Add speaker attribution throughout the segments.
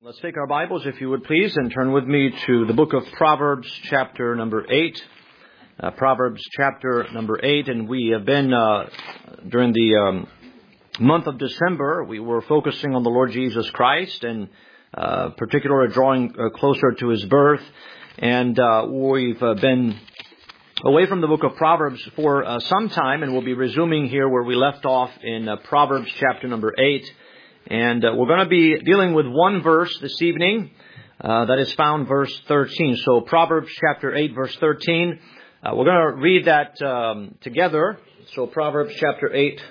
Speaker 1: Let's take our Bibles, if you would please, and turn with me to the book of Proverbs, chapter number 8. Proverbs, chapter number 8, and we have been, during the month of December, we were focusing on the Lord Jesus Christ, and particularly drawing closer to His birth, and we've been away from the book of Proverbs for some time, and we'll be resuming here where we left off in Proverbs, chapter number 8. And we're going to be dealing with one verse this evening that is found verse 13. So Proverbs chapter 8, verse 13. We're going to read that together. So Proverbs chapter 8,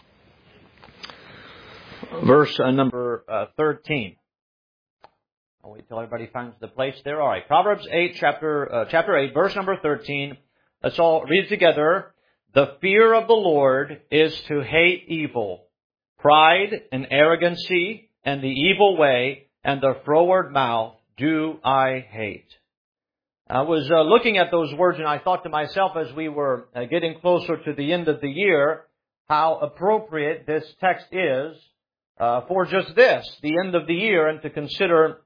Speaker 1: verse number 13. I'll wait till everybody finds the place there. All right. Proverbs 8, chapter 8, verse number 13. Let's all read it together. The fear of the Lord is to hate evil. Pride and arrogancy and the evil way and the froward mouth do I hate. I was looking at those words and I thought to myself as we were getting closer to the end of the year, how appropriate this text is for just this, the end of the year, and to consider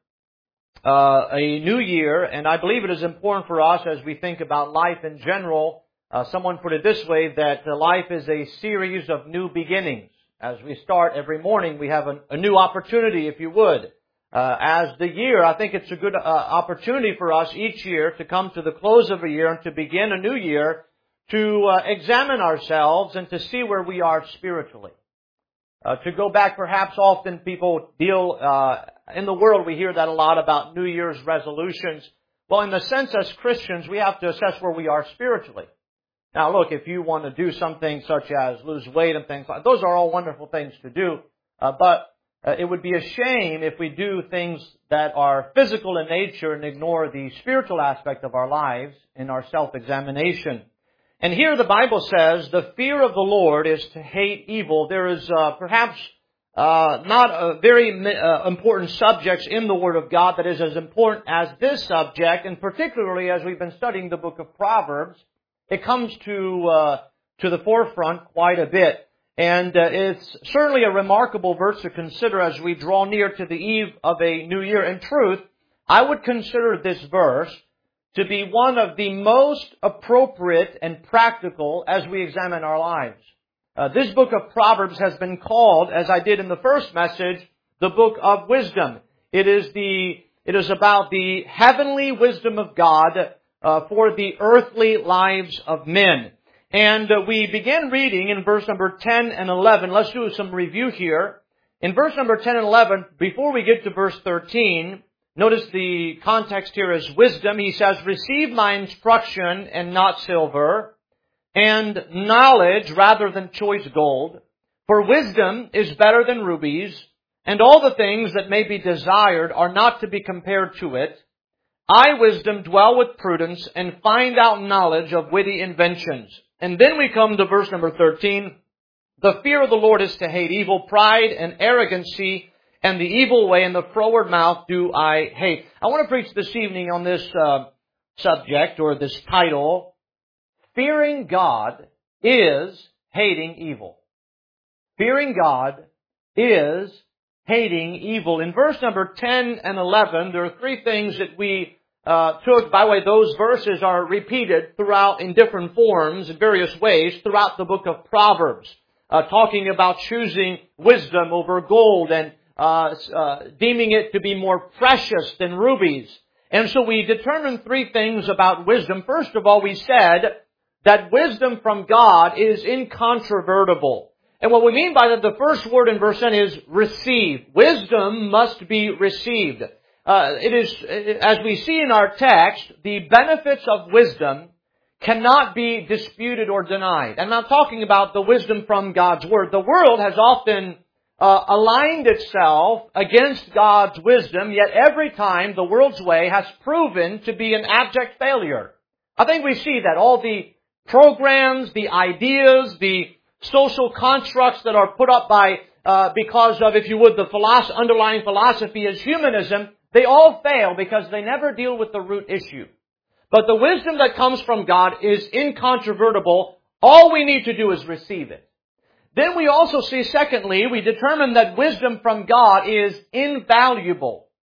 Speaker 1: a new year. And I believe it is important for us as we think about life in general. Someone put it this way, that life is a series of new beginnings. As we start every morning, we have a new opportunity, if you would. As the year, I think it's a good opportunity for us each year to come to the close of a year and to begin a new year, to examine ourselves and to see where we are spiritually. To go back, perhaps often people deal, in the world we hear that a lot about New Year's resolutions. Well, in the sense as Christians, we have to assess where we are spiritually. Now look, if you want to do something such as lose weight and things like that, those are all wonderful things to do. But it would be a shame if we do things that are physical in nature and ignore the spiritual aspect of our lives in our self-examination. And here the Bible says, the fear of the Lord is to hate evil. There is perhaps not a very important subjects in the Word of God that is as important as this subject, and particularly as we've been studying the book of Proverbs, it comes to the forefront quite a bit. And it's certainly a remarkable verse to consider as we draw near to the eve of a new year. In truth, I would consider this verse to be one of the most appropriate and practical as we examine our lives. This book of Proverbs has been called, as I did in the first message, the book of wisdom. It is about the heavenly wisdom of God for the earthly lives of men. And we began reading in verse number 10 and 11. Let's do some review here. In verse number 10 and 11, before we get to verse 13, notice the context here is wisdom. He says, receive my instruction and not silver, and knowledge rather than choice gold. For wisdom is better than rubies, and all the things that may be desired are not to be compared to it. I, wisdom, dwell with prudence and find out knowledge of witty inventions. And then we come to verse number 13. The fear of the Lord is to hate evil, pride and arrogancy, and the evil way and the froward mouth do I hate. I want to preach this evening on this subject, or this title, Fearing God is Hating Evil. Fearing God is hating evil. In verse number 10 and 11, there are three things that we took. By the way, those verses are repeated throughout in different forms, in various ways, throughout the book of Proverbs, talking about choosing wisdom over gold and deeming it to be more precious than rubies. And so we determined three things about wisdom. First of all, we said that wisdom from God is incontrovertible. And what we mean by that, the first word in verse 10 is receive. Wisdom must be received. It is, as we see in our text, the benefits of wisdom cannot be disputed or denied. And I'm talking about the wisdom from God's Word. The world has often aligned itself against God's wisdom, yet every time the world's way has proven to be an abject failure. I think we see that all the programs, the ideas, the social constructs that are put up by, because of, if you would, the underlying philosophy is humanism, they all fail because they never deal with the root issue. But the wisdom that comes from God is incontrovertible. All we need to do is receive it. Then we also see, secondly, we determine that wisdom from God is invaluable.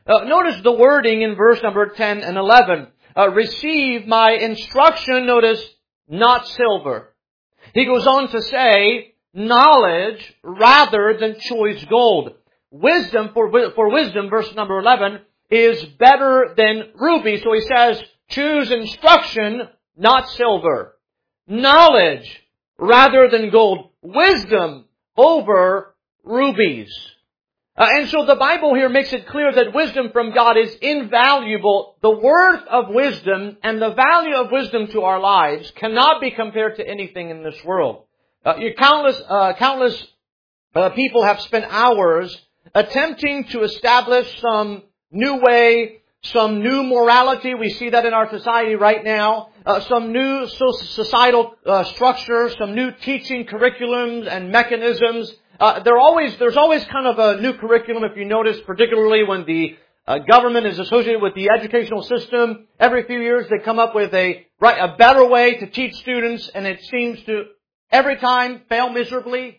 Speaker 1: Notice the wording in verse number 10 and 11. Receive my instruction, notice, not silver. He goes on to say, knowledge rather than choice gold. Wisdom, for wisdom, verse number 11, is better than ruby. So he says, choose instruction, not silver. Knowledge rather than gold. Wisdom over rubies. And so the Bible here makes it clear that wisdom from God is invaluable. The worth of wisdom and the value of wisdom to our lives cannot be compared to anything in this world. Countless people have spent hours attempting to establish some new way, some new morality. We see that in our society right now. Some new societal structure, some new teaching curriculums and mechanisms. There's always kind of a new curriculum, if you notice, particularly when the government is associated with the educational system. Every few years they come up with a better way to teach students, and it seems to every time fail miserably.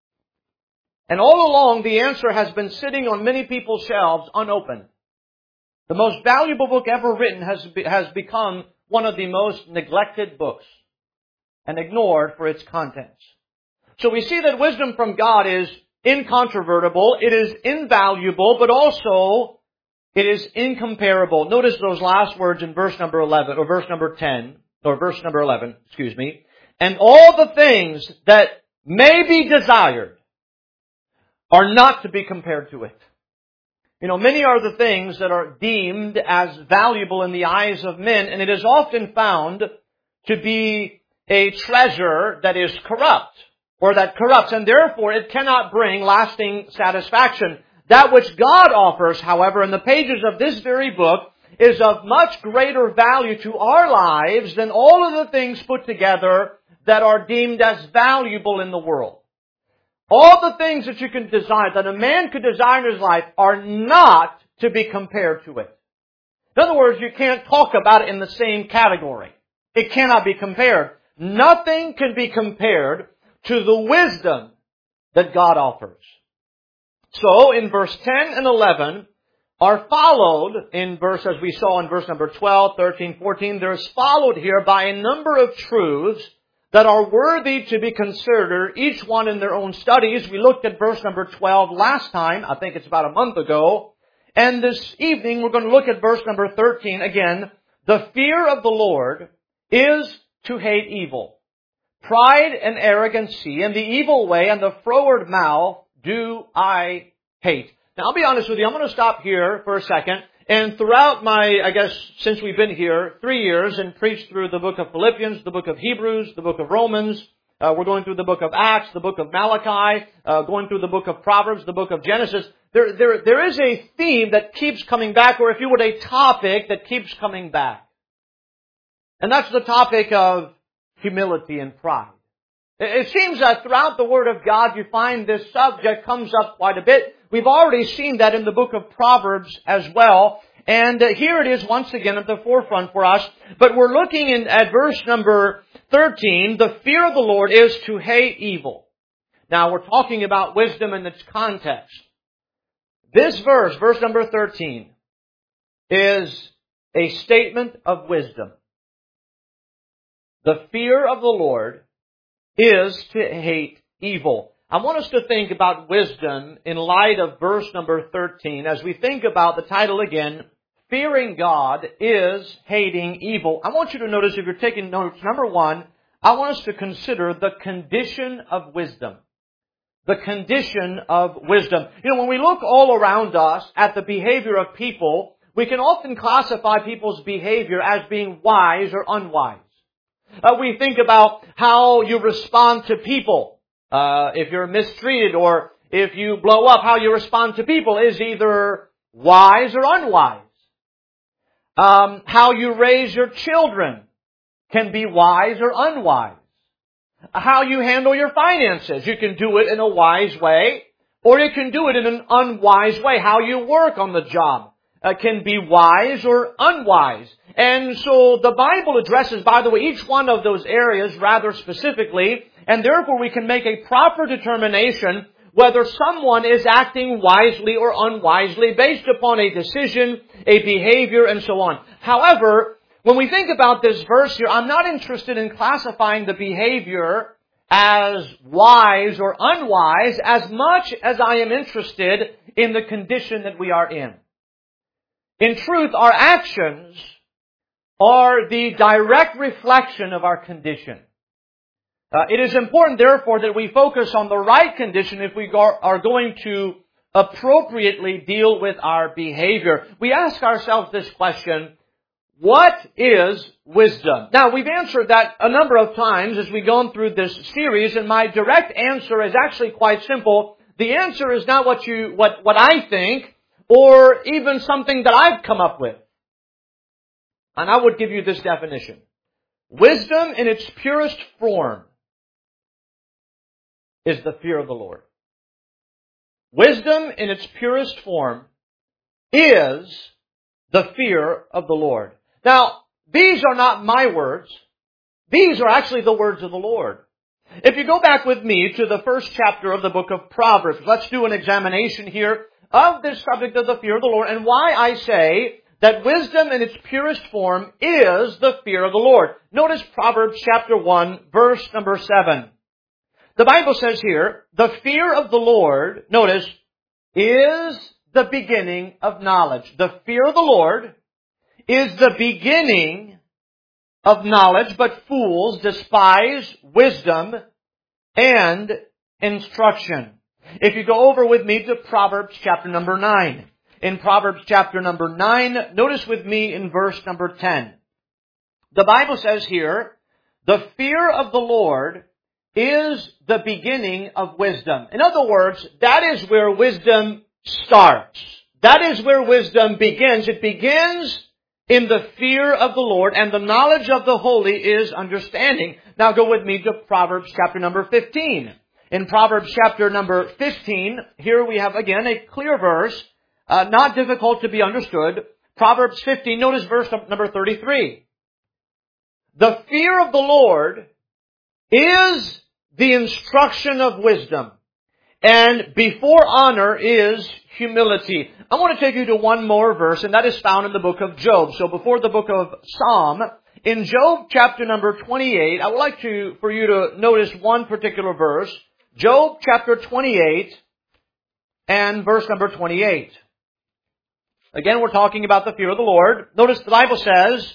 Speaker 1: And all along the answer has been sitting on many people's shelves unopened. The most valuable book ever written has become one of the most neglected books and ignored for its contents. So we see that wisdom from God is incontrovertible, it is invaluable, but also it is incomparable. Notice those last words in verse number 11, or verse number 10, or verse number 11, excuse me. And all the things that may be desired are not to be compared to it. You know, many are the things that are deemed as valuable in the eyes of men, and it is often found to be a treasure that is corrupt, or that corrupts, and therefore it cannot bring lasting satisfaction. That which God offers, however, in the pages of this very book, is of much greater value to our lives than all of the things put together that are deemed as valuable in the world. All the things that you can desire, that a man could desire in his life, are not to be compared to it. In other words, you can't talk about it in the same category. It cannot be compared. Nothing can be compared to the wisdom that God offers. So, in verse 10 and 11, are followed as we saw in verse number 12, 13, 14, there's followed here by a number of truths that are worthy to be considered, each one in their own studies. We looked at verse number 12 last time, I think it's about a month ago. And this evening we're going to look at verse number 13 again. The fear of the Lord is to hate evil. Pride and arrogancy and the evil way and the froward mouth do I hate. Now I'll be honest with you, I'm going to stop here for a second. And throughout since we've been here 3 years and preached through the book of Philippians, the book of Hebrews, the book of Romans, we're going through the book of Acts, the book of Malachi, going through the book of Proverbs, the book of Genesis. There is a theme that keeps coming back, or if you would, a topic that keeps coming back. And that's the topic of humility and pride. It seems that throughout the Word of God you find this subject comes up quite a bit. We've already seen that in the book of Proverbs as well. And here it is once again at the forefront for us. But we're looking at verse number 13. The fear of the Lord is to hate evil. Now we're talking about wisdom in its context. This verse number 13, is a statement of wisdom. The fear of the Lord is to hate evil. I want us to think about wisdom in light of verse number 13. As we think about the title again, fearing God is hating evil. I want you to notice, if you're taking notes, number one, I want us to consider the condition of wisdom. The condition of wisdom. You know, when we look all around us at the behavior of people, we can often classify people's behavior as being wise or unwise. We think about how you respond to people. If you're mistreated or if you blow up, how you respond to people is either wise or unwise. How you raise your children can be wise or unwise. How you handle your finances, you can do it in a wise way, or you can do it in an unwise way. How you work on the job can be wise or unwise. And so the Bible addresses, by the way, each one of those areas rather specifically, and therefore we can make a proper determination whether someone is acting wisely or unwisely based upon a decision, a behavior, and so on. However, when we think about this verse here, I'm not interested in classifying the behavior as wise or unwise as much as I am interested in the condition that we are in. In truth, our actions are the direct reflection of our condition. It is important, therefore, that we focus on the right condition if we are going to appropriately deal with our behavior. We ask ourselves this question: what is wisdom? Now, we've answered that a number of times as we've gone through this series, and my direct answer is actually quite simple. The answer is not what I think, or even something that I've come up with. And I would give you this definition. Wisdom in its purest form is the fear of the Lord. Wisdom in its purest form is the fear of the Lord. Now, these are not my words. These are actually the words of the Lord. If you go back with me to the first chapter of the book of Proverbs, let's do an examination here of this subject of the fear of the Lord and why I say that wisdom in its purest form is the fear of the Lord. Notice Proverbs chapter 1, verse number 7. The Bible says here, the fear of the Lord, notice, is the beginning of knowledge. The fear of the Lord is the beginning of knowledge, but fools despise wisdom and instruction. If you go over with me to Proverbs chapter number 9. In Proverbs chapter number 9, notice with me in verse number 10. The Bible says here, the fear of the Lord is the beginning of wisdom. In other words, that is where wisdom starts. That is where wisdom begins. It begins in the fear of the Lord, and the knowledge of the holy is understanding. Now go with me to Proverbs chapter number 15. In Proverbs chapter number 15, here we have again a clear verse, not difficult to be understood. Proverbs 15, notice verse number 33. The fear of the Lord is the instruction of wisdom, and before honor is humility. I want to take you to one more verse, and that is found in the book of Job. So before the book of Psalm, in Job chapter number 28, I would like for you to notice one particular verse. Job chapter 28 and verse number 28. Again, we're talking about the fear of the Lord. Notice the Bible says,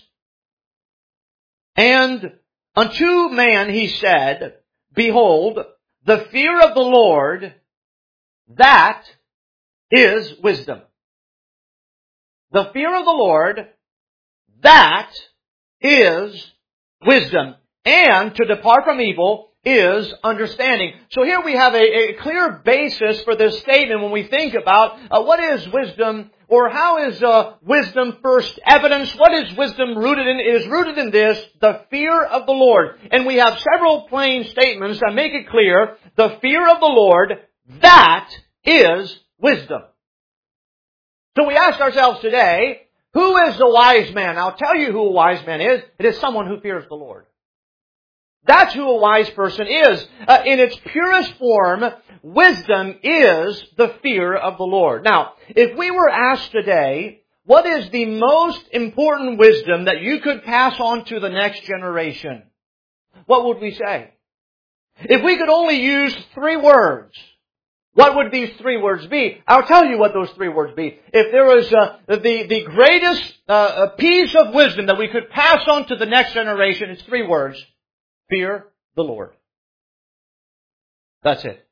Speaker 1: and unto man he said, behold, the fear of the Lord, that is wisdom. The fear of the Lord, that is wisdom. And to depart from evil is understanding. So here we have a clear basis for this statement when we think about what is wisdom, or how is wisdom first evidence? What is wisdom rooted in? It is rooted in this, the fear of the Lord. And we have several plain statements that make it clear, the fear of the Lord, that is wisdom. So we ask ourselves today, who is the wise man? I'll tell you who a wise man is. It is someone who fears the Lord. That's who a wise person is. In its purest form, wisdom is the fear of the Lord. Now, if we were asked today, what is the most important wisdom that you could pass on to the next generation? What would we say? If we could only use 3 words, what would these 3 words be? I'll tell you what those 3 words be. If there was the greatest piece of wisdom that we could pass on to the next generation, it's 3 words. Fear the Lord. That's it.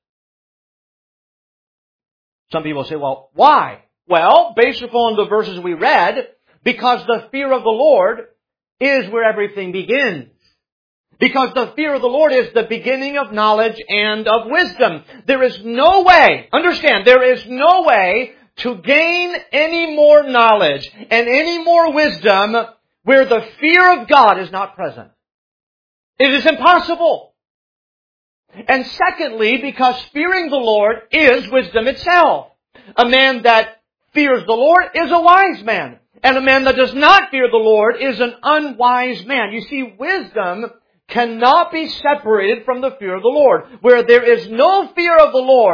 Speaker 1: Some people say, well, why? Well, based upon the verses we read, because the fear of the Lord is where everything begins. Because the fear of the Lord is the beginning of knowledge and of wisdom. There is no way, understand, there is no way to gain any more knowledge and any more wisdom where the fear of God is not present. It is impossible. And secondly, because fearing the Lord is wisdom itself. A man that fears the Lord is a wise man. And a man that does not fear the Lord is an unwise man. You see, wisdom cannot be separated from the fear of the Lord. Where there is no fear of the Lord,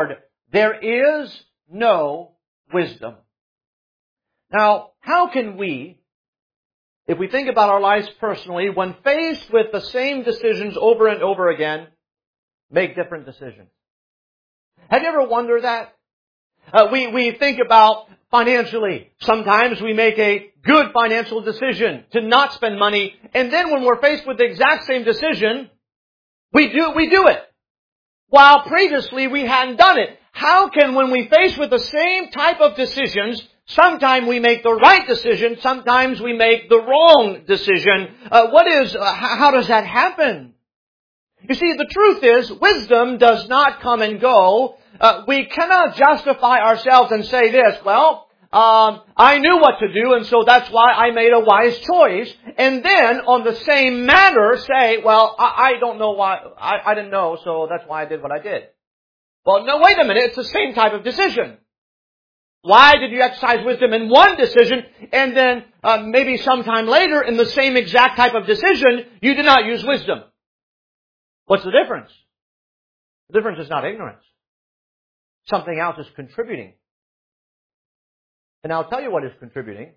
Speaker 1: there is no wisdom. Now, how can we, if we think about our lives personally, when faced with the same decisions over and over again, make different decisions? Have you ever wondered that? We think about financially. Sometimes we make a good financial decision to not spend money, and then when we're faced with the exact same decision, we do it. While previously we hadn't done it. How can, when we face with the same type of decisions, sometimes we make the right decision, sometimes we make the wrong decision? How does that happen? You see, the truth is, wisdom does not come and go. We cannot justify ourselves and say this, I knew what to do, and so that's why I made a wise choice. And then, on the same matter, say, I don't know why, I didn't know, so that's why I did what I did. Well, no, wait a minute, it's the same type of decision. Why did you exercise wisdom in one decision, and then maybe sometime later, in the same exact type of decision, you did not use wisdom? What's the difference? The difference is not ignorance. Something else is contributing. And I'll tell you what is contributing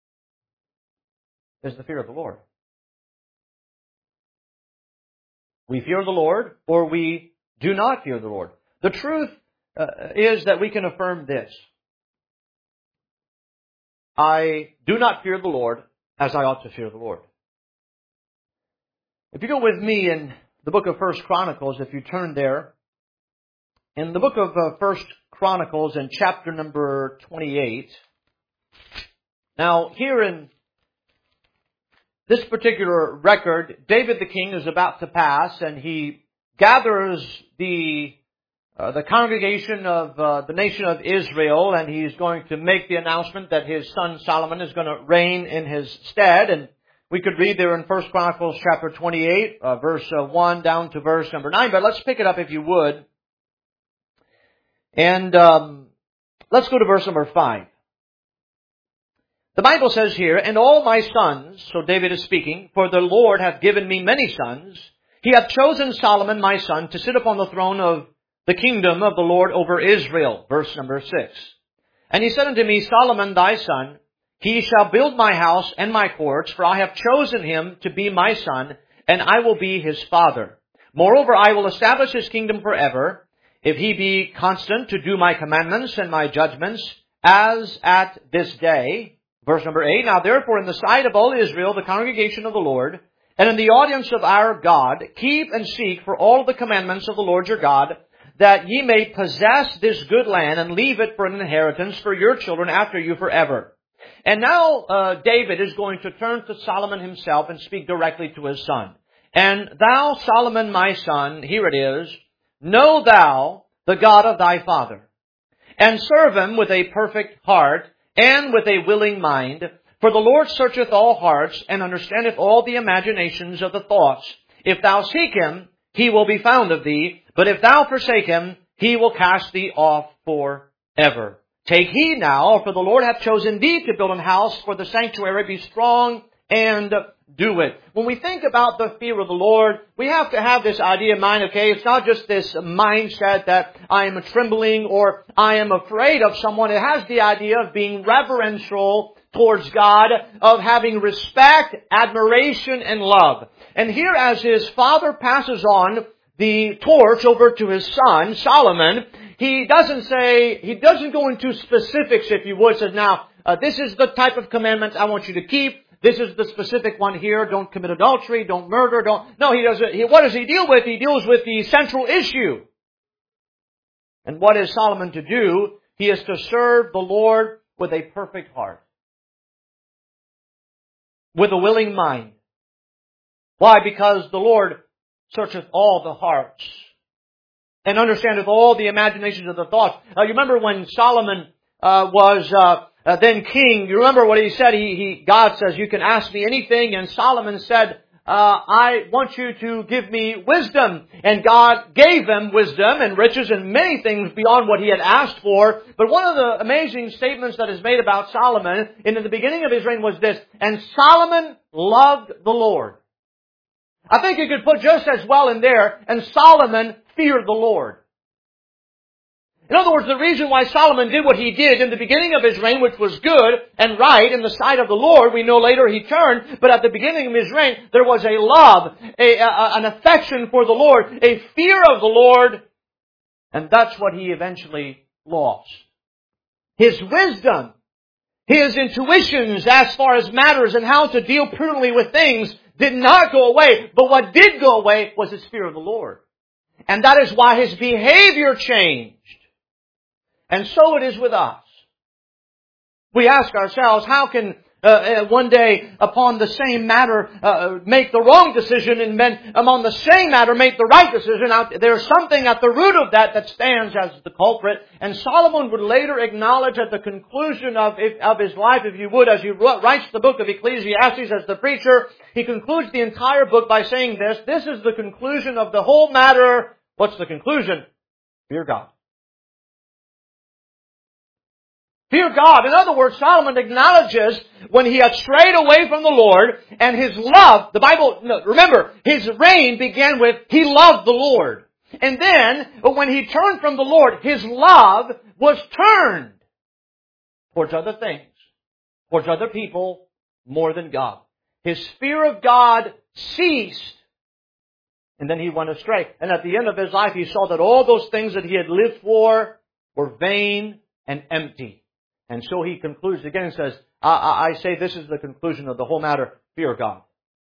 Speaker 1: is the fear of the Lord. We fear the Lord, or we do not fear the Lord. The truth is that we can affirm this. I do not fear the Lord as I ought to fear the Lord. If you go with me in the book of 1 Chronicles, if you turn there, in the book of 1 Chronicles in chapter number 28, now here in this particular record, David the king is about to pass, and he gathers the congregation of the nation of Israel, and he's going to make the announcement that his son Solomon is going to reign in his stead. And we could read there in 1 Chronicles chapter 28, verse 1 down to verse number 9. But let's pick it up if you would. And let's go to verse number 5. The Bible says here, "And all my sons," so David is speaking, "for the Lord hath given me many sons. He hath chosen Solomon my son to sit upon the throne of the kingdom of the Lord over Israel." Verse number 6. "And he said unto me, Solomon thy son, he shall build my house and my courts, for I have chosen him to be my son, and I will be his father. Moreover, I will establish his kingdom forever, if he be constant to do my commandments and my judgments, as at this day." Verse number 8, "Now therefore in the sight of all Israel, the congregation of the Lord, and in the audience of our God, keep and seek for all the commandments of the Lord your God, that ye may possess this good land and leave it for an inheritance for your children after you forever." And now David is going to turn to Solomon himself and speak directly to his son. "And thou, Solomon my son," here it is, "know thou the God of thy father, and serve him with a perfect heart and with a willing mind. For the Lord searcheth all hearts, and understandeth all the imaginations of the thoughts. If thou seek him, he will be found of thee. But if thou forsake him, he will cast thee off forever. Take heed now, for the Lord hath chosen thee to build an house for the sanctuary. Be strong and do it." When we think about the fear of the Lord, we have to have this idea in mind, okay? It's not just this mindset that I am trembling or I am afraid of someone. It has the idea of being reverential towards God, of having respect, admiration, and love. And here, as his father passes on the torch over to his son, Solomon, he doesn't go into specifics, if you would. Says, now, this is the type of commandments I want you to keep. This is the specific one here. Don't commit adultery. Don't murder. No, he doesn't. What does he deal with? He deals with the central issue. And what is Solomon to do? He is to serve the Lord with a perfect heart, with a willing mind. Why? Because the Lord searcheth all the hearts and understandeth all the imaginations of the thoughts. You remember when Solomon was then king, you remember what he said? God says, "You can ask me anything." And Solomon said, "I want you to give me wisdom." And God gave him wisdom and riches and many things beyond what he had asked for. But one of the amazing statements that is made about Solomon in the beginning of his reign was this: "And Solomon loved the Lord." I think you could put just as well in there, "And Solomon feared the Lord." In other words, the reason why Solomon did what he did in the beginning of his reign, which was good and right in the sight of the Lord, we know later he turned, but at the beginning of his reign, there was a love, an affection for the Lord, a fear of the Lord, and that's what he eventually lost. His wisdom, his intuitions as far as matters and how to deal prudently with things did not go away, but what did go away was his fear of the Lord. And that is why his behavior changed. And so it is with us. We ask ourselves, how can one day upon the same matter make the wrong decision, and then upon the same matter make the right decision? There's something at the root of that stands as the culprit. And Solomon would later acknowledge at the conclusion of his life, if you would, as he writes the book of Ecclesiastes as the preacher, he concludes the entire book by saying this. This is the conclusion of the whole matter. What's the conclusion? Fear God. Fear God. In other words, Solomon acknowledges when he had strayed away from the Lord, and his love, remember, his reign began with, he loved the Lord. And then, when he turned from the Lord, his love was turned towards other things, towards other people, more than God. His fear of God ceased, and then he went astray. And at the end of his life, he saw that all those things that he had lived for were vain and empty. And so he concludes again and says, I say this is the conclusion of the whole matter, fear God.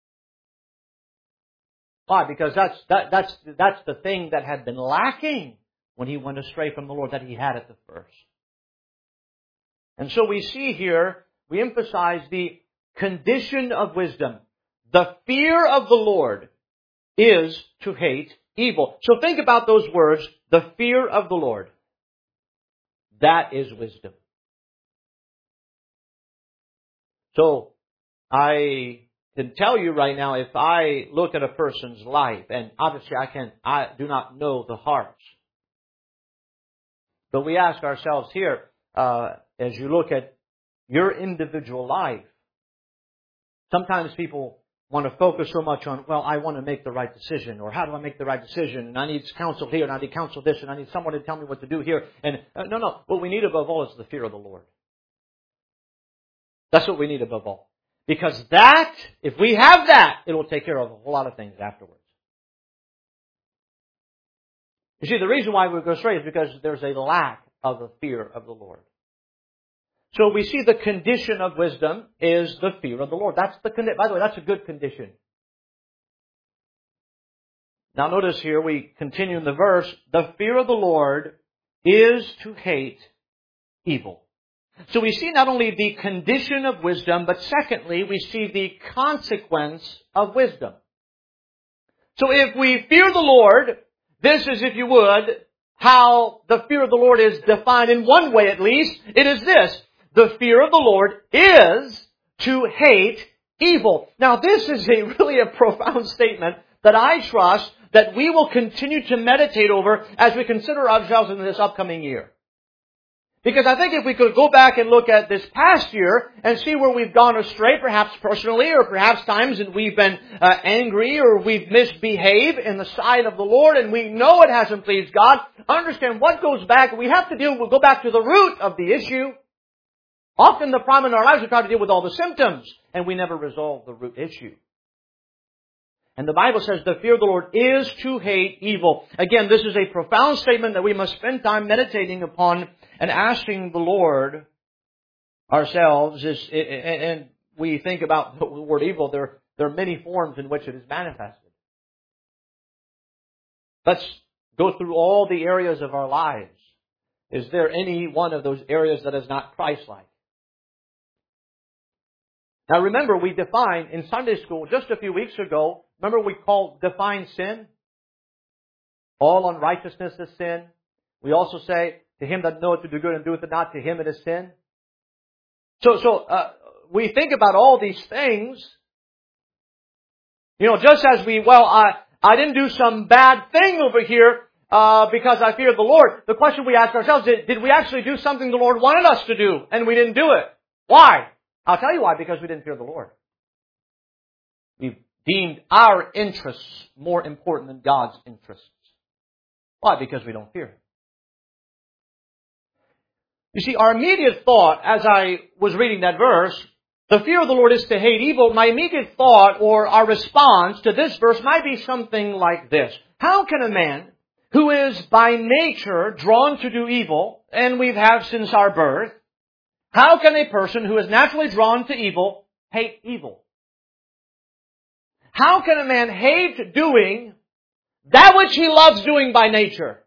Speaker 1: Why? Because that's the thing that had been lacking when he went astray from the Lord, that he had at the first. And so we see here, we emphasize the condition of wisdom. The fear of the Lord is to hate evil. So think about those words, the fear of the Lord. That is wisdom. So, I can tell you right now, if I look at a person's life, and obviously I do not know the hearts. But we ask ourselves here, as you look at your individual life, sometimes people want to focus so much on, well, I want to make the right decision, or how do I make the right decision, and I need counsel here, and I need counsel this, and I need someone to tell me what to do here. And no, what we need above all is the fear of the Lord. That's what we need above all. Because that, if we have that, it will take care of a whole lot of things afterwards. You see, the reason why we go astray is because there's a lack of the fear of the Lord. So we see the condition of wisdom is the fear of the Lord. By the way, that's a good condition. Now notice here, we continue in the verse, the fear of the Lord is to hate evil. So we see not only the condition of wisdom, but secondly, we see the consequence of wisdom. So if we fear the Lord, this is, if you would, how the fear of the Lord is defined in one way at least. It is this: the fear of the Lord is to hate evil. Now this is really a profound statement that I trust that we will continue to meditate over as we consider ourselves in this upcoming year. Because I think if we could go back and look at this past year and see where we've gone astray, perhaps personally, or perhaps times that we've been angry or we've misbehaved in the sight of the Lord, and we know it hasn't pleased God, understand what goes back. We have to go back to the root of the issue. Often the problem in our lives, we try to deal with all the symptoms, and we never resolve the root issue. And the Bible says the fear of the Lord is to hate evil. Again, this is a profound statement that we must spend time meditating upon and asking the Lord ourselves. And we think about the word evil, there are many forms in which it is manifested. Let's go through all the areas of our lives. Is there any one of those areas that is not Christ-like? Now remember, we defined in Sunday school just a few weeks ago, remember we defined sin? All unrighteousness is sin. We also say, to him that knoweth to do good and doeth it not, to him it is sin. So we think about all these things. Just as I didn't do some bad thing over here because I feared the Lord. The question we ask ourselves is, did we actually do something the Lord wanted us to do and we didn't do it? Why? I'll tell you why, because we didn't fear the Lord. We deemed our interests more important than God's interests. Why? Because we don't fear Him. You see, our immediate thought, as I was reading that verse, the fear of the Lord is to hate evil. My immediate thought or our response to this verse might be something like this. How can a man who is by nature drawn to do evil, and we've had since our birth, how can a person who is naturally drawn to evil hate evil? How can a man hate doing that which he loves doing by nature?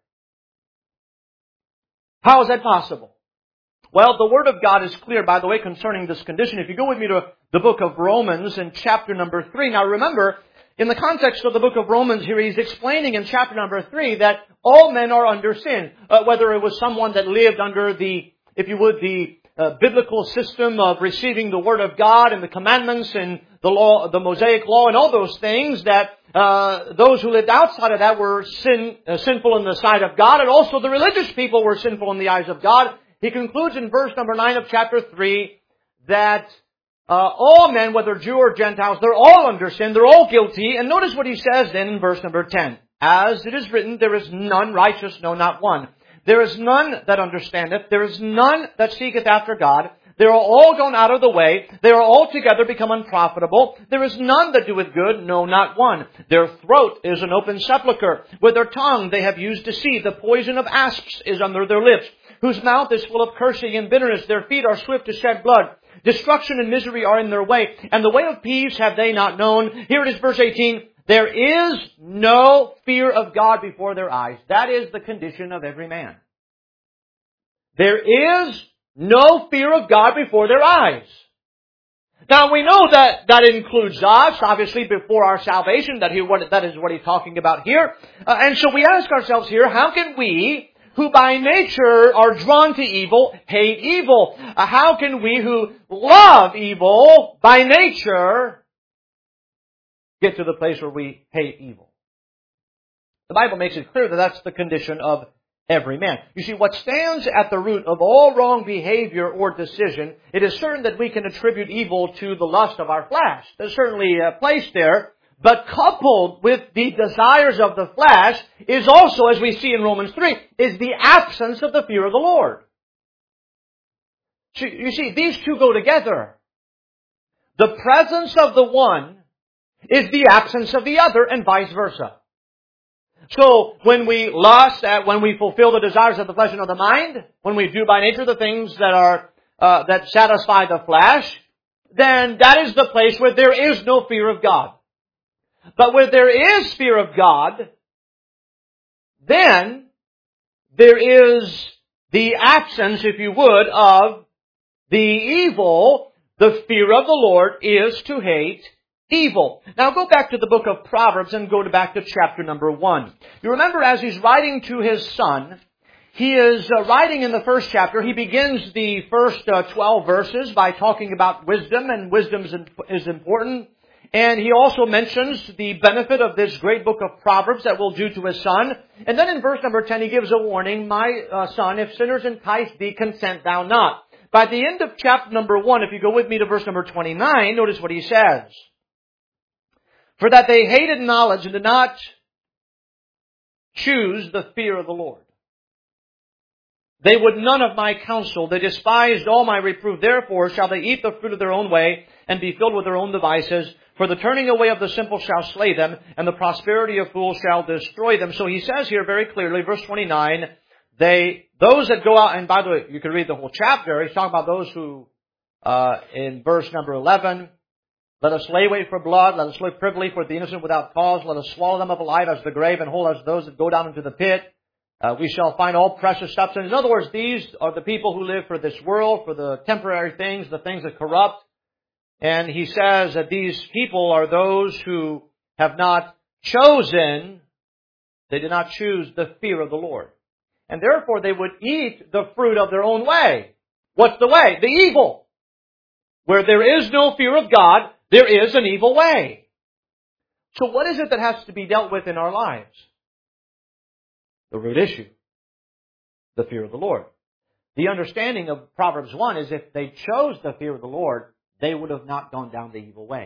Speaker 1: How is that possible? Well, the Word of God is clear, by the way, concerning this condition. If you go with me to the book of Romans in chapter number 3. Now remember, in the context of the book of Romans here, he's explaining in chapter number 3 that all men are under sin. Whether it was someone that lived under the, if you would, the biblical system of receiving the Word of God and the commandments and the law, the Mosaic law and all those things, that those who lived outside of that were sinful in the sight of God, and also the religious people were sinful in the eyes of God. He concludes in verse number 9 of chapter 3 that all men, whether Jew or Gentiles, they're all under sin, they're all guilty. And notice what he says then in verse number 10. As it is written, there is none righteous, no, not one. There is none that understandeth. There is none that seeketh after God. They are all gone out of the way. They are altogether become unprofitable. There is none that doeth good, no, not one. Their throat is an open sepulchre. With their tongue they have used deceit. The poison of asps is under their lips, whose mouth is full of cursing and bitterness. Their feet are swift to shed blood. Destruction and misery are in their way, and the way of peace have they not known. Here it is, verse 18. There is no fear of God before their eyes. That is the condition of every man. There is no fear of God before their eyes. Now we know that that includes us, obviously, before our salvation. That is what he's talking about here. And so we ask ourselves here, how can we, who by nature are drawn to evil, hate evil? How can we who love evil by nature get to the place where we hate evil? The Bible makes it clear that that's the condition of every man. You see, what stands at the root of all wrong behavior or decision, it is certain that we can attribute evil to the lust of our flesh. There's certainly a place there. But coupled with the desires of the flesh is also, as we see in Romans 3, is the absence of the fear of the Lord. So you see, these two go together. The presence of the one is the absence of the other, and vice versa. So when we lust, when we fulfill the desires of the flesh and of the mind, when we do by nature the things that are that satisfy the flesh, then that is the place where there is no fear of God. But where there is fear of God, then there is the absence, if you would, of the evil. The fear of the Lord is to hate evil. Now go back to the book of Proverbs and go back to chapter number 1. You remember as he's writing to his son, he is writing in the first chapter. He begins the first 12 verses by talking about wisdom, and wisdom is important. And he also mentions the benefit of this great book of Proverbs that will do to his son. And then in verse number 10 he gives a warning, my son, if sinners entice thee, consent thou not. By the end of chapter number 1, if you go with me to verse number 29, notice what he says. For that they hated knowledge and did not choose the fear of the Lord. They would none of my counsel. They despised all my reproof. Therefore shall they eat the fruit of their own way and be filled with their own devices. For the turning away of the simple shall slay them, and the prosperity of fools shall destroy them. So he says here very clearly, verse 29, those that go out, and by the way, you can read the whole chapter. He's talking about those who, in verse number 11, let us lay wait for blood, let us live privily for the innocent without cause, let us swallow them up alive as the grave, and whole as those that go down into the pit. We shall find all precious substance. In other words, these are the people who live for this world, for the temporary things, the things that corrupt. And he says that these people are those who have not chosen, they did not choose the fear of the Lord. And therefore they would eat the fruit of their own way. What's the way? The evil. Where there is no fear of God, there is an evil way. So what is it that has to be dealt with in our lives? The root issue. The fear of the Lord. The understanding of Proverbs 1 is if they chose the fear of the Lord, they would have not gone down the evil way.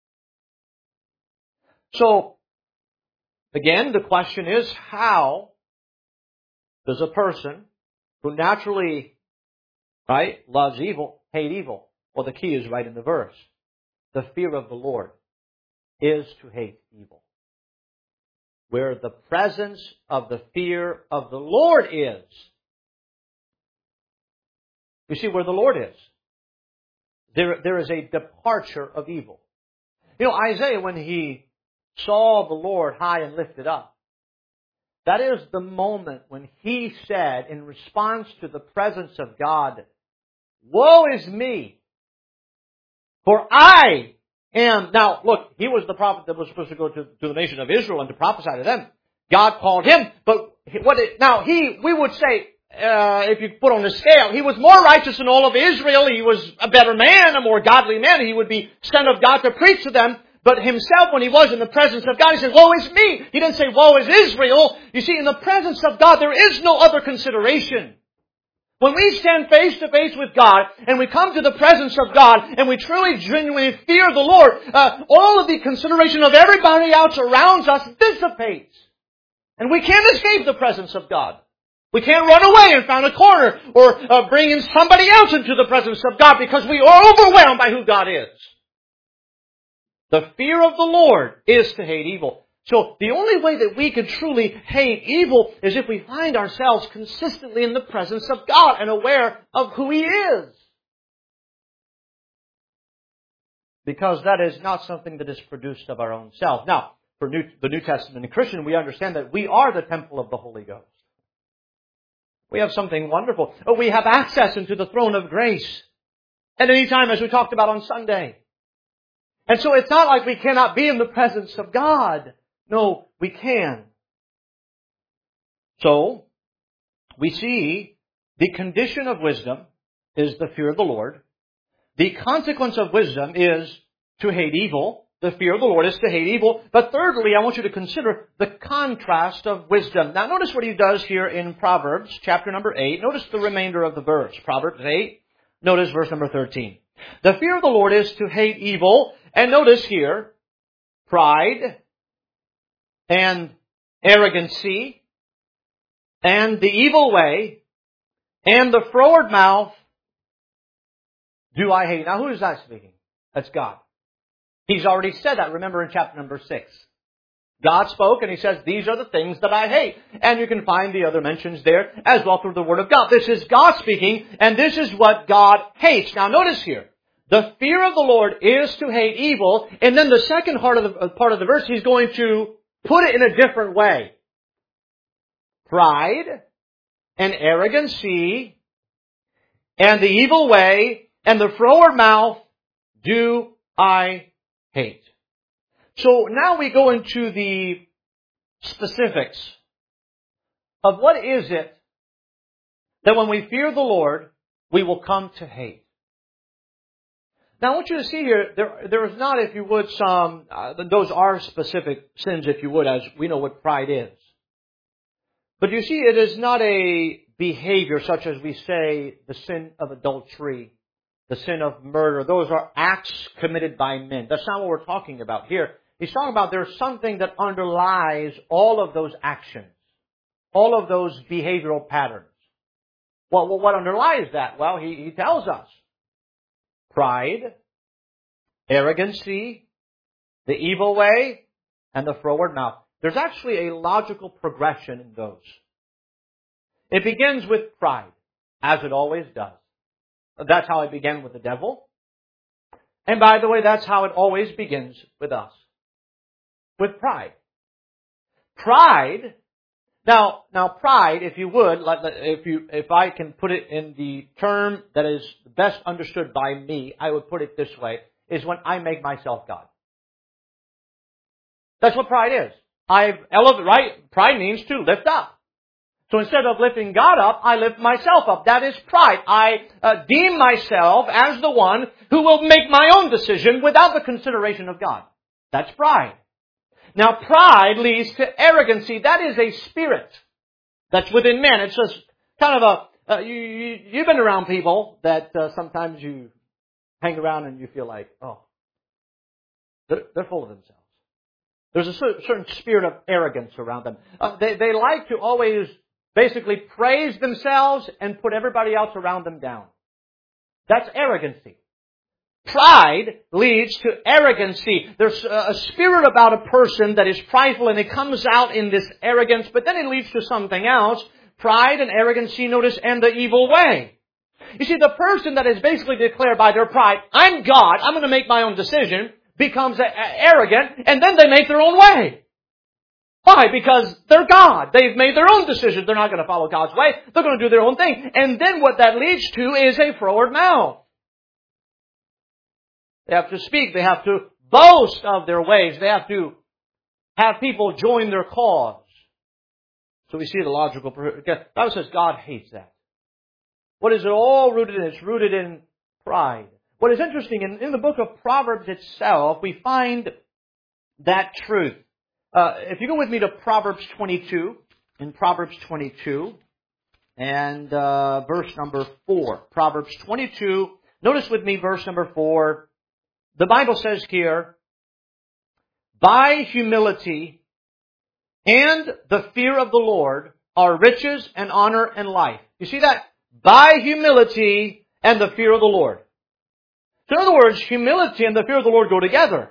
Speaker 1: So, again, the question is, how does a person who naturally Right? Loves evil, hate evil. Well, the key is right in the verse. The fear of the Lord is to hate evil. Where the presence of the fear of the Lord is. You see, where the Lord is, there is a departure of evil. You know, Isaiah, when he saw the Lord high and lifted up, that is the moment when he said, in response to the presence of God, "Woe is me, for I am..." Now, look, he was the prophet that was supposed to go to the nation of Israel and to prophesy to them. God called him, but we would say, if you put on a scale, he was more righteous than all of Israel. He was a better man, a more godly man. He would be sent of God to preach to them. But himself, when he was in the presence of God, he said, "Woe is me." He didn't say, "Woe is Israel." You see, in the presence of God, there is no other consideration. When we stand face to face with God, and we come to the presence of God, and we truly, genuinely fear the Lord, all of the consideration of everybody else around us dissipates. And we can't escape the presence of God. We can't run away and find a corner or bring in somebody else into the presence of God because we are overwhelmed by who God is. The fear of the Lord is to hate evil. So the only way that we can truly hate evil is if we find ourselves consistently in the presence of God and aware of who He is. Because that is not something that is produced of our own self. Now, for the New Testament Christian, we understand that we are the temple of the Holy Ghost. We have something wonderful. We have access into the throne of grace at any time, as we talked about on Sunday. And so it's not like we cannot be in the presence of God. No, we can. So, we see the condition of wisdom is the fear of the Lord. The consequence of wisdom is to hate evil. The fear of the Lord is to hate evil. But thirdly, I want you to consider the contrast of wisdom. Now notice what he does here in Proverbs chapter number 8. Notice the remainder of the verse. Proverbs 8. Notice verse number 13. The fear of the Lord is to hate evil. And notice here, pride and arrogancy and the evil way and the froward mouth do I hate. Now who is that speaking? That's God. He's already said that, remember, in chapter number 6. God spoke and He says, "These are the things that I hate." And you can find the other mentions there as well through the Word of God. This is God speaking, and this is what God hates. Now notice here, the fear of the Lord is to hate evil, and then the second part of the verse, He's going to put it in a different way. Pride and arrogancy and the evil way and the froward mouth do I hate. So now we go into the specifics of what is it that when we fear the Lord, we will come to hate. Now I want you to see here, there is not, if you would, some, those are specific sins, if you would, as we know what pride is. But you see, it is not a behavior such as we say the sin of adultery, the sin of murder. Those are acts committed by men. That's not what we're talking about here. He's talking about there's something that underlies all of those actions, all of those behavioral patterns. Well, what underlies that? Well, he tells us. Pride, arrogancy, the evil way, and the froward mouth. There's actually a logical progression in those. It begins with pride, as it always does. That's how it began with the devil. And by the way, that's how it always begins with us. With pride. Pride, now pride, if you would, if I can put it in the term that is best understood by me, I would put it this way, is when I make myself God. That's what pride is. Right? Pride means to lift up. So instead of lifting God up, I lift myself up. That is pride. I deem myself as the one who will make my own decision without the consideration of God. That's pride. Now pride leads to arrogancy. That is a spirit that's within man. It's just kind of you've been around people that sometimes you hang around and you feel like, oh, they're full of themselves. There's a certain spirit of arrogance around them. They like to always basically praise themselves and put everybody else around them down. That's arrogancy. Pride leads to arrogancy. There's a spirit about a person that is prideful, and it comes out in this arrogance, but then it leads to something else. Pride and arrogancy, notice, and the evil way. You see, the person that is basically declared by their pride, I'm God, I'm going to make my own decision, becomes arrogant, and then they make their own way. Why? Because they're God. They've made their own decisions. They're not going to follow God's way. They're going to do their own thing. And then what that leads to is a froward mouth. They have to speak. They have to boast of their ways. They have to have people join their cause. So we see the logical... The Bible says God hates that. What is it all rooted in? It's rooted in pride. What is interesting, in the book of Proverbs itself, we find that truth. If you go with me to Proverbs 22, in Proverbs 22, and verse number 4. Proverbs 22, notice with me verse number 4. The Bible says here, by humility and the fear of the Lord are riches and honor and life. You see that? By humility and the fear of the Lord. So in other words, humility and the fear of the Lord go together.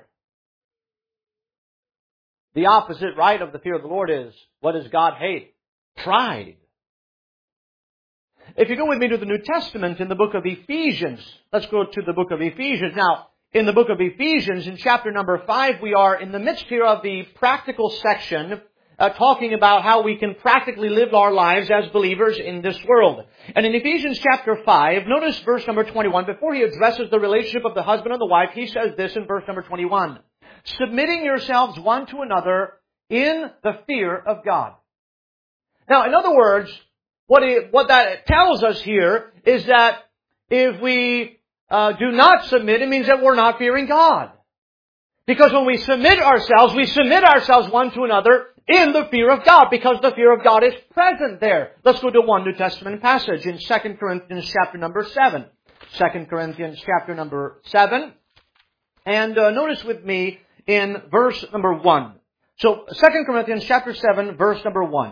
Speaker 1: The opposite, right, of the fear of the Lord is, what does God hate? Pride. If you go with me to the New Testament in the book of Ephesians, let's go to the book of Ephesians. Now, in the book of Ephesians, in chapter number 5, we are in the midst here of the practical section, talking about how we can practically live our lives as believers in this world. And in Ephesians chapter 5, notice verse number 21, before he addresses the relationship of the husband and the wife, he says this in verse number 21. Submitting yourselves one to another in the fear of God. Now, in other words, what that tells us here is that if we do not submit, it means that we're not fearing God. Because when we submit ourselves one to another in the fear of God, because the fear of God is present there. Let's go to one New Testament passage in 2 Corinthians chapter number 7. 2 Corinthians chapter number 7. And notice with me in verse number 1. So 2 Corinthians chapter 7, verse number 1.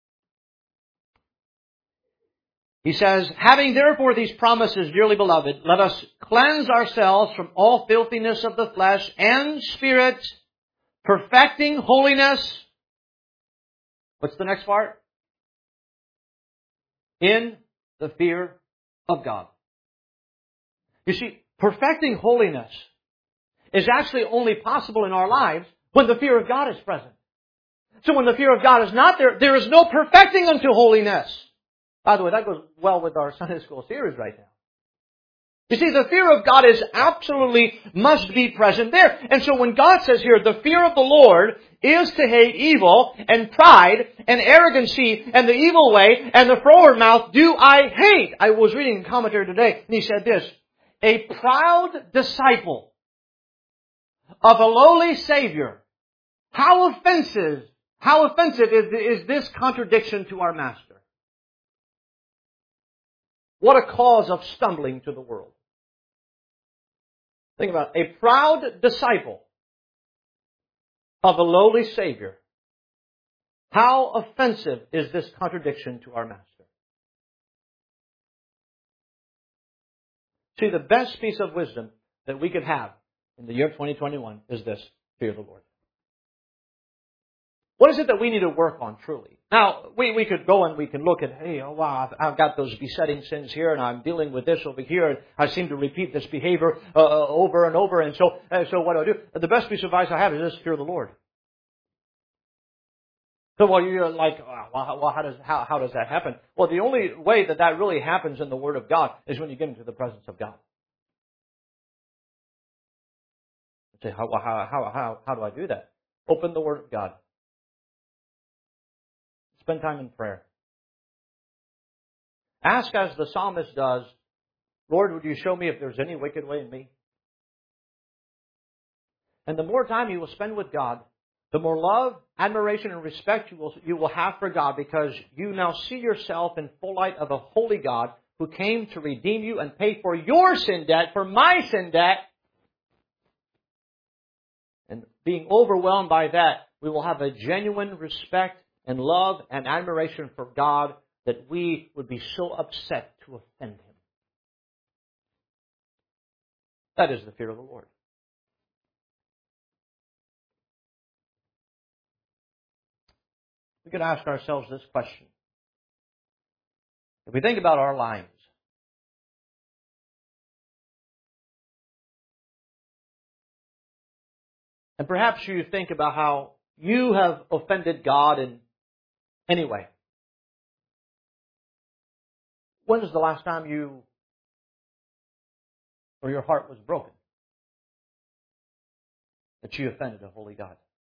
Speaker 1: He says, having therefore these promises, dearly beloved, let us cleanse ourselves from all filthiness of the flesh and spirit, perfecting holiness. What's the next part? In the fear of God. You see, perfecting holiness is actually only possible in our lives when the fear of God is present. So when the fear of God is not there, there is no perfecting unto holiness. By the way, that goes well with our Sunday school series right now. You see, the fear of God is absolutely must be present there. And so when God says here, the fear of the Lord is to hate evil and pride and arrogancy and the evil way and the froward mouth do I hate. I was reading a commentary today and he said this, a proud disciple of a lowly Savior. How offensive is this contradiction to our Master? What a cause of stumbling to the world. Think about it. A proud disciple of a lowly Savior. How offensive is this contradiction to our Master? See, the best piece of wisdom that we could have in the year 2021 is this, fear the Lord. What is it that we need to work on truly? Now, we could go and we can look at, hey, oh wow, I've got those besetting sins here and I'm dealing with this over here and I seem to repeat this behavior over and over and so what do I do? The best piece of advice I have is this, fear the Lord. So well, you're like, well, how does that happen? Well, the only way that really happens in the Word of God is when you get into the presence of God. You say, how do I do that? Open the Word of God. Spend time in prayer. Ask as the psalmist does, Lord, would you show me if there's any wicked way in me? And the more time you will spend with God, the more love, admiration, and respect you will have for God because you now see yourself in full light of a holy God who came to redeem you and pay for your sin debt, for my sin debt. And being overwhelmed by that, we will have a genuine respect and love and admiration for God that we would be so upset to offend Him. That is the fear of the Lord. We could ask ourselves this question. If we think about our lives, and perhaps you think about how you have offended God in any way. When was the last time you or your heart was broken that you offended a holy God?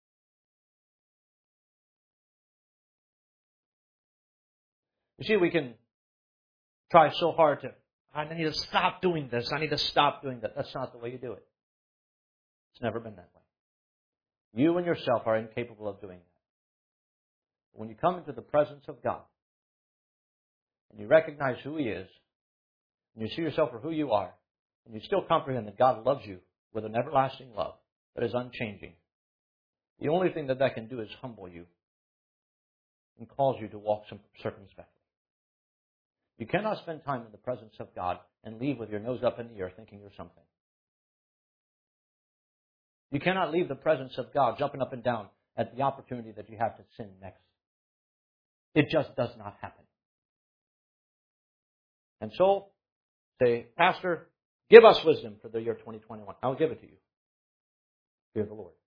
Speaker 1: You see, we can try so hard to, I need to stop doing this, I need to stop doing that. That's not the way you do it. It's never been that way. You and yourself are incapable of doing that. When you come into the presence of God, and you recognize who He is, and you see yourself for who you are, and you still comprehend that God loves you with an everlasting love that is unchanging, the only thing that can do is humble you and cause you to walk circumspectly. You cannot spend time in the presence of God and leave with your nose up in the air thinking you're something. You cannot leave the presence of God jumping up and down at the opportunity that you have to sin next. It just does not happen. And so, say, Pastor, give us wisdom for the year 2021. I'll give it to you. Fear the Lord.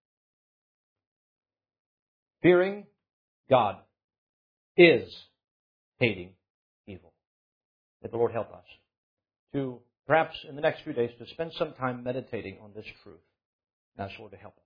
Speaker 1: Fearing God is hating evil. May the Lord help us to, perhaps in the next few days, to spend some time meditating on this truth. And ask the Lord to help us.